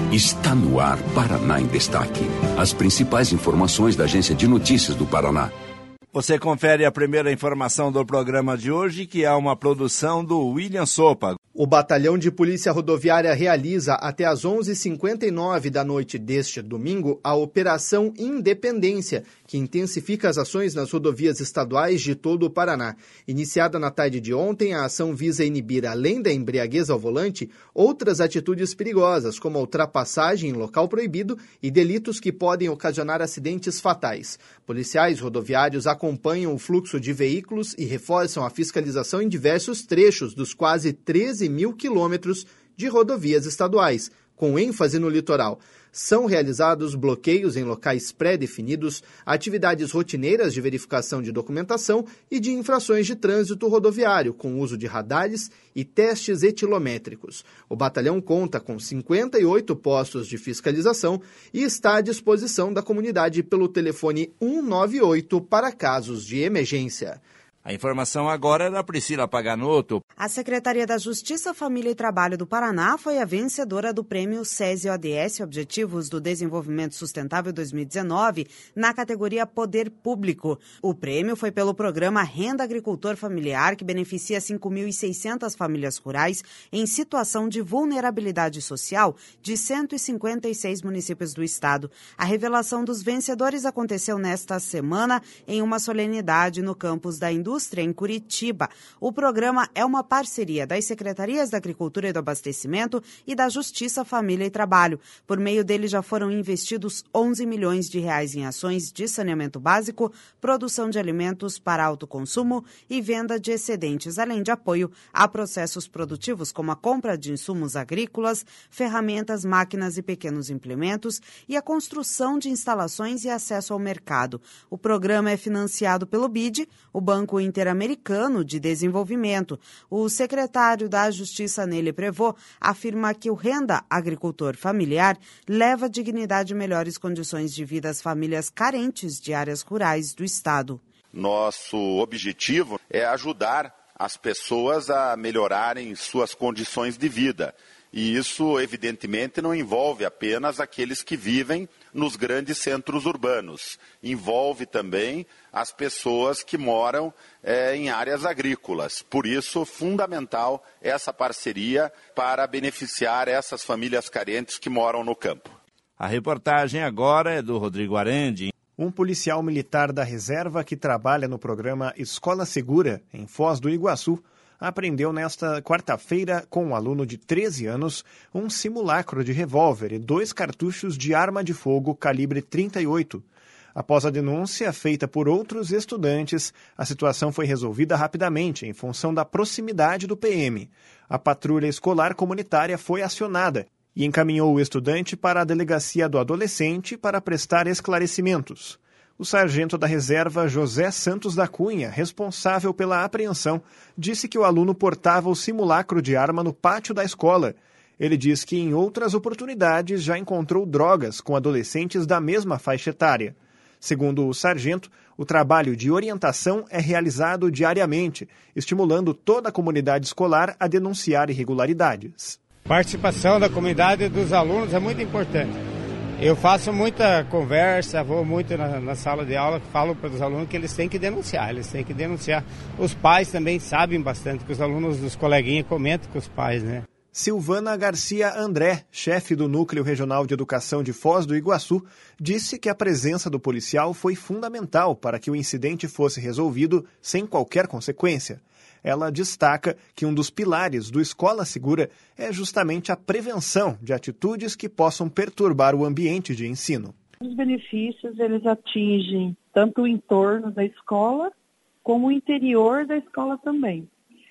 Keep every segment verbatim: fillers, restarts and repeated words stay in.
Está no ar Paraná em Destaque. As principais informações da Agência de Notícias do Paraná. Você confere a primeira informação do programa de hoje, que é uma produção do William Sopa. O Batalhão de Polícia Rodoviária realiza até às onze e cinquenta e nove da noite deste domingo a Operação Independência, que intensifica as ações nas rodovias estaduais de todo o Paraná. Iniciada na tarde de ontem, a ação visa inibir, além da embriaguez ao volante, outras atitudes perigosas, como a ultrapassagem em local proibido e delitos que podem ocasionar acidentes fatais. Policiais rodoviários acompanham o fluxo de veículos e reforçam a fiscalização em diversos trechos dos quase treze mil quilômetros de rodovias estaduais, com ênfase no litoral. São realizados bloqueios em locais pré-definidos, atividades rotineiras de verificação de documentação e de infrações de trânsito rodoviário, com uso de radares e testes etilométricos. O batalhão conta com cinquenta e oito postos de fiscalização e está à disposição da comunidade pelo telefone cento e noventa e oito para casos de emergência. A informação agora é da Priscila Paganoto. A Secretaria da Justiça, Família e Trabalho do Paraná foi a vencedora do prêmio SESI O D S Objetivos do Desenvolvimento Sustentável dois mil e dezenove na categoria Poder Público. O prêmio foi pelo programa Renda Agricultor Familiar, que beneficia cinco mil e seiscentas famílias rurais em situação de vulnerabilidade social de cento e cinquenta e seis municípios do estado. A revelação dos vencedores aconteceu nesta semana em uma solenidade no campus da Indústria Indústria, em Curitiba. O programa é uma parceria das Secretarias da Agricultura e do Abastecimento e da Justiça, Família e Trabalho. Por meio dele já foram investidos onze milhões de reais em ações de saneamento básico, produção de alimentos para autoconsumo e venda de excedentes, além de apoio a processos produtivos como a compra de insumos agrícolas, ferramentas, máquinas e pequenos implementos e a construção de instalações e acesso ao mercado. O programa é financiado pelo B I D, o Banco Interamericano de Desenvolvimento. O secretário da Justiça, Nele Prevô, afirma que o Renda Agricultor Familiar leva dignidade e melhores condições de vida às famílias carentes de áreas rurais do estado. Nosso objetivo é ajudar as pessoas a melhorarem suas condições de vida. E isso, evidentemente, não envolve apenas aqueles que vivem nos grandes centros urbanos. Envolve também as pessoas que moram é, em áreas agrícolas. Por isso, fundamental essa parceria para beneficiar essas famílias carentes que moram no campo. A reportagem agora é do Rodrigo Arandi. Um policial militar da reserva que trabalha no programa Escola Segura, em Foz do Iguaçu, apreendeu nesta quarta-feira, com um aluno de treze anos, um simulacro de revólver e dois cartuchos de arma de fogo calibre trinta e oito. Após a denúncia feita por outros estudantes, a situação foi resolvida rapidamente em função da proximidade do P M. A patrulha escolar comunitária foi acionada e encaminhou o estudante para a delegacia do adolescente para prestar esclarecimentos. O sargento da reserva, José Santos da Cunha, responsável pela apreensão, disse que o aluno portava o simulacro de arma no pátio da escola. Ele diz que em outras oportunidades já encontrou drogas com adolescentes da mesma faixa etária. Segundo o sargento, o trabalho de orientação é realizado diariamente, estimulando toda a comunidade escolar a denunciar irregularidades. Participação da comunidade e dos alunos é muito importante. Eu faço muita conversa, vou muito na, na sala de aula, falo para os alunos que eles têm que denunciar, eles têm que denunciar. Os pais também sabem bastante, que os alunos dos coleguinhas comentam com os pais, né? Silvana Garcia André, chefe do Núcleo Regional de Educação de Foz do Iguaçu, disse que a presença do policial foi fundamental para que o incidente fosse resolvido sem qualquer consequência. Ela destaca que um dos pilares do Escola Segura é justamente a prevenção de atitudes que possam perturbar o ambiente de ensino. Os benefícios, eles atingem tanto o entorno da escola como o interior da escola também.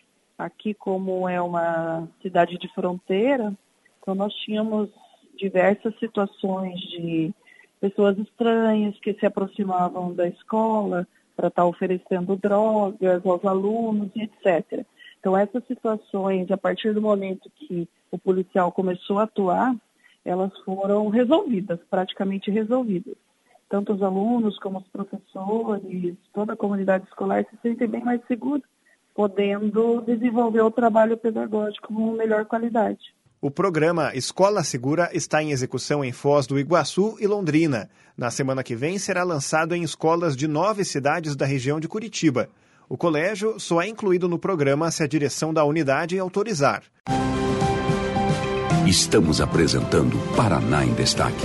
Aqui, como é uma cidade de fronteira, então nós tínhamos diversas situações de pessoas estranhas que se aproximavam da escola para estar oferecendo drogas aos alunos, etcétera. Então, essas situações, a partir do momento que o policial começou a atuar, elas foram resolvidas, praticamente resolvidas. Tanto os alunos como os professores, toda a comunidade escolar se sentem bem mais seguros, podendo desenvolver o trabalho pedagógico com melhor qualidade. O programa Escola Segura está em execução em Foz do Iguaçu e Londrina. Na semana que vem será lançado em escolas de nove cidades da região de Curitiba. O colégio só é incluído no programa se a direção da unidade autorizar. Estamos apresentando Paraná em Destaque.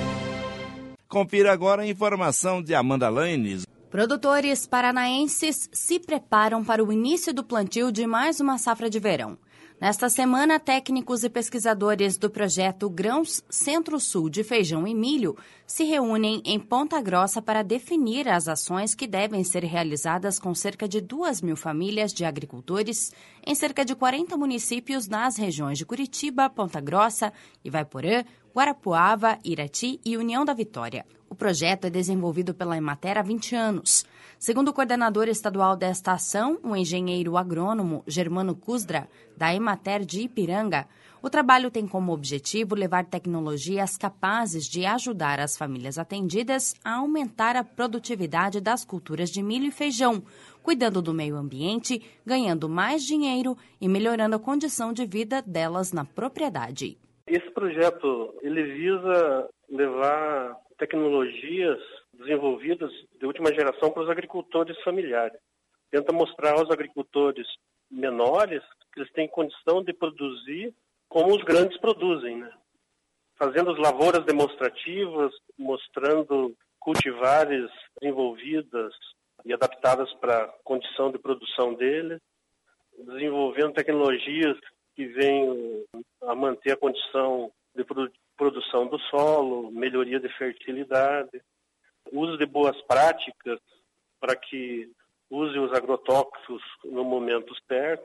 Confira agora a informação de Amanda Lanes. Produtores paranaenses se preparam para o início do plantio de mais uma safra de verão. Nesta semana, técnicos e pesquisadores do projeto Grãos Centro-Sul de Feijão e Milho se reúnem em Ponta Grossa para definir as ações que devem ser realizadas com cerca de duas mil famílias de agricultores em cerca de quarenta municípios nas regiões de Curitiba, Ponta Grossa, Ivaiporã, Guarapuava, Irati e União da Vitória. O projeto é desenvolvido pela Emater há vinte anos. Segundo o coordenador estadual desta ação, o engenheiro agrônomo Germano Cusdra, da Emater de Ipiranga, o trabalho tem como objetivo levar tecnologias capazes de ajudar as famílias atendidas a aumentar a produtividade das culturas de milho e feijão, cuidando do meio ambiente, ganhando mais dinheiro e melhorando a condição de vida delas na propriedade. Esse projeto ele visa levar tecnologias desenvolvidas de última geração para os agricultores familiares. Tenta mostrar aos agricultores menores que eles têm condição de produzir como os grandes produzem, né? Fazendo as lavouras demonstrativas, mostrando cultivares desenvolvidas e adaptadas para a condição de produção deles, desenvolvendo tecnologias que venham a manter a condição de produção do solo, melhoria de fertilidade, uso de boas práticas para que use os agrotóxicos no momento certo.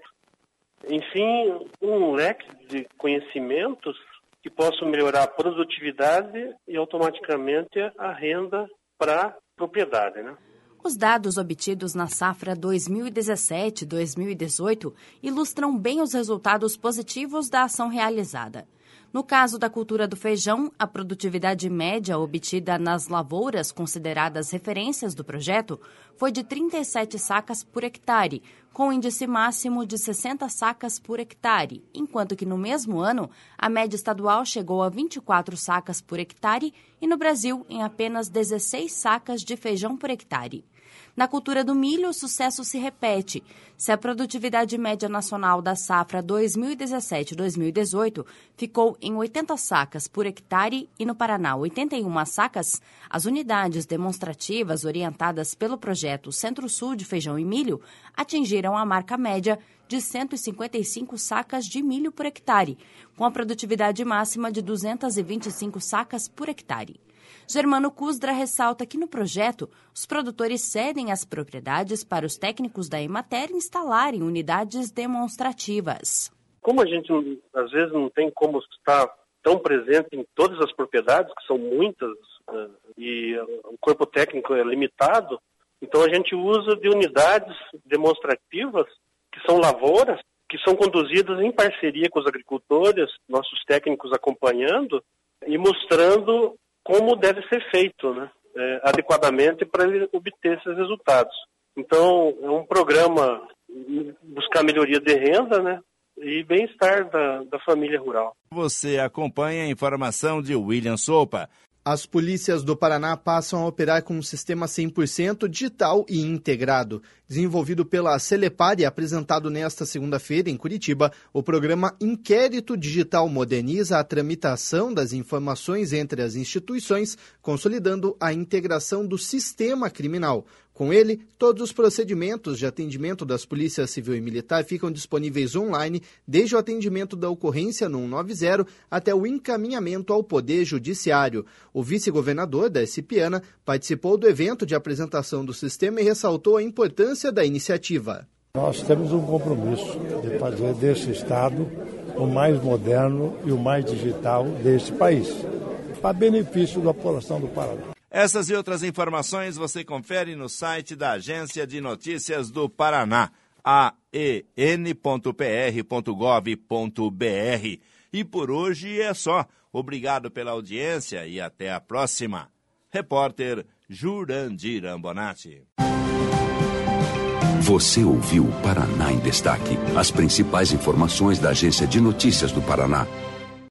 Enfim, um leque de conhecimentos que possam melhorar a produtividade e automaticamente a renda para a propriedade, né? Os dados obtidos na safra dois mil e dezessete dois mil e dezoito ilustram bem os resultados positivos da ação realizada. No caso da cultura do feijão, a produtividade média obtida nas lavouras consideradas referências do projeto foi de trinta e sete sacas por hectare, com índice máximo de sessenta sacas por hectare, enquanto que no mesmo ano a média estadual chegou a vinte e quatro sacas por hectare e no Brasil em apenas dezesseis sacas de feijão por hectare. Na cultura do milho, o sucesso se repete. Se a produtividade média nacional da safra dois mil e dezessete dois mil e dezoito ficou em oitenta sacas por hectare e no Paraná oitenta e uma sacas, as unidades demonstrativas orientadas pelo projeto Centro-Sul de Feijão e Milho atingiram a marca média de cento e cinquenta e cinco sacas de milho por hectare, com a produtividade máxima de duzentas e vinte e cinco sacas por hectare. Germano Cusdra ressalta que no projeto, os produtores cedem as propriedades para os técnicos da Emater instalarem unidades demonstrativas. Como a gente, às vezes, não tem como estar tão presente em todas as propriedades, que são muitas, e o corpo técnico é limitado, então a gente usa de unidades demonstrativas, que são lavouras, que são conduzidas em parceria com os agricultores, nossos técnicos acompanhando e mostrando como deve ser feito, né, é, adequadamente para ele obter esses resultados. Então, é um programa buscar melhoria de renda, né, e bem-estar da, da família rural. Você acompanha a informação de William Sopa. As polícias do Paraná passam a operar com um sistema cem por cento digital e integrado. Desenvolvido pela Celepar e apresentado nesta segunda-feira em Curitiba, o programa Inquérito Digital moderniza a tramitação das informações entre as instituições, consolidando a integração do sistema criminal. Com ele, todos os procedimentos de atendimento das polícias civil e militar ficam disponíveis online, desde o atendimento da ocorrência no cento e noventa até o encaminhamento ao Poder Judiciário. O vice-governador da Cipiana participou do evento de apresentação do sistema e ressaltou a importância da iniciativa. Nós temos um compromisso de fazer desse Estado o mais moderno e o mais digital deste país, para benefício da população do Paraná. Essas e outras informações você confere no site da Agência de Notícias do Paraná, a e n ponto p r ponto gov ponto b r. E por hoje é só. Obrigado pela audiência e até a próxima. Repórter Jurandir Ambonati. Você ouviu Paraná em Destaque, as principais informações da Agência de Notícias do Paraná.